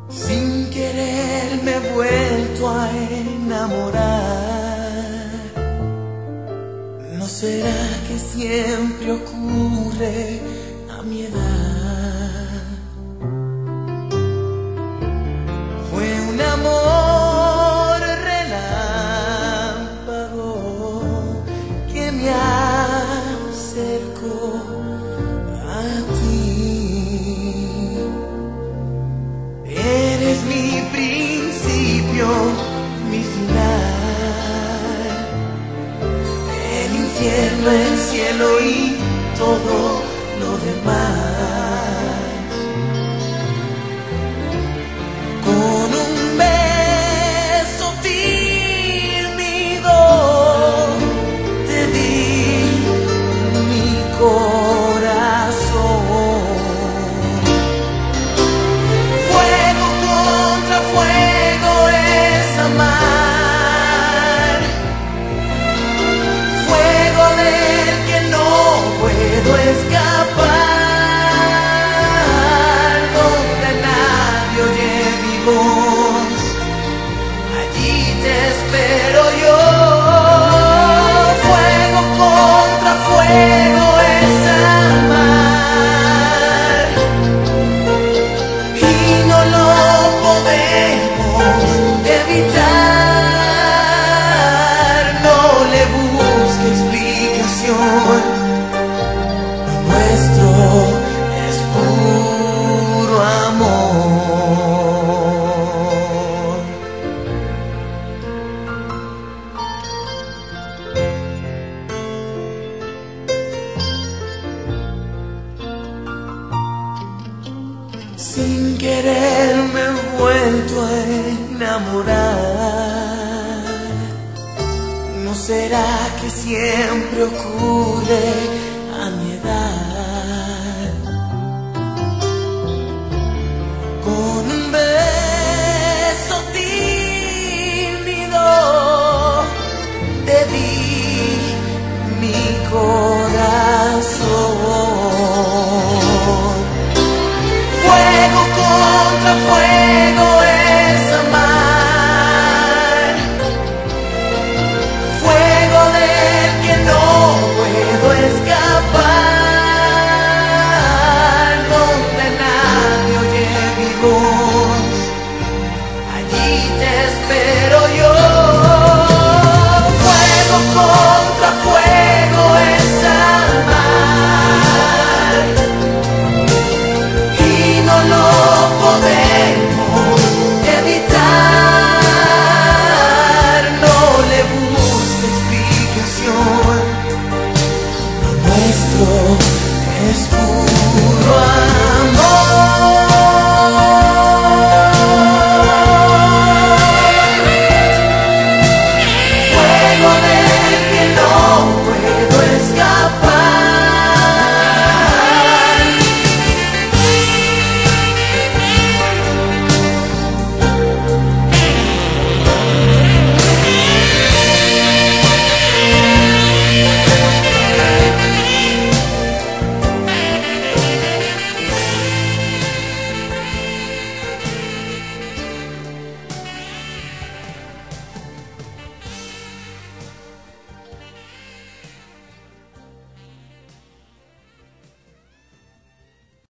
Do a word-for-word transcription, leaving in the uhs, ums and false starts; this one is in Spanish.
Sin querer me he vuelto a enamorar. ¿No será que siempre ocurre a mi edad? Fue un amor relámpago que me acercó a ti. Eres mi principio, mi final, el infierno, el cielo y todo lo demás. Con un beso tímido te di mi corazón. Fuego contra fuego es amar, fuego del que no puedo escapar, donde nadie oye mi voz, allí te espero yo. Fuego contra fuego es amar, y no lo podemos evitar. No le busque explicación, lo nuestro es puro amor. Sin querer me he vuelto a enamorar. ¿No será que siempre ocurre a mi edad? Con un beso tímido te di mi corazón.